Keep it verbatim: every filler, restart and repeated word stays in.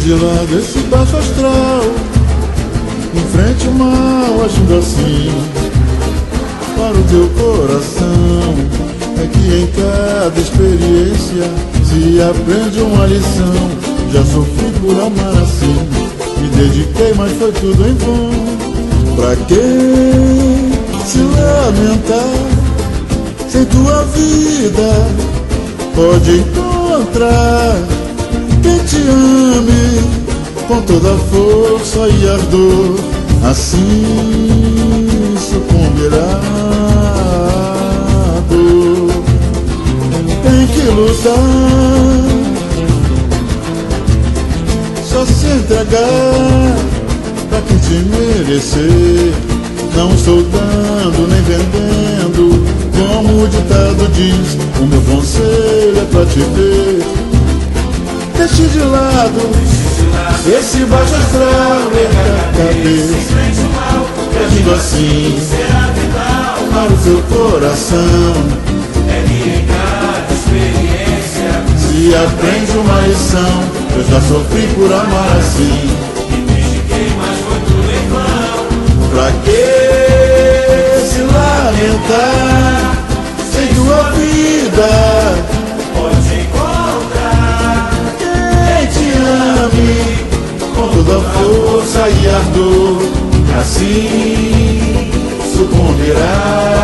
de lado esse baixo astral, enfrente o mal agindo assim. Para o teu coração é que em cada experiência se aprende uma lição. Já sofri por amar assim, me dediquei, mas foi tudo em vão. Pra que se lamentar? Sem tua vida pode encontrar quem te ame com toda a força e ardor. Assim sucumbirá a dor. Tem que lutar, só se entregar pra quem te merecer. Não estou dando nem vendendo, como o ditado diz. O meu conselho é pra te ver. Deixe de lado esse baixo astral, erga a cabeça, agindo assim para o teu coração. É que em cada experiência se aprende uma lição. Eu já sofri por amar assim, e me dediquei, mas foi tudo em vão. pra que se lamentar? Sem tua vida Pode encontrar quem te ame com toda a força e ardor. Assim sucumbirá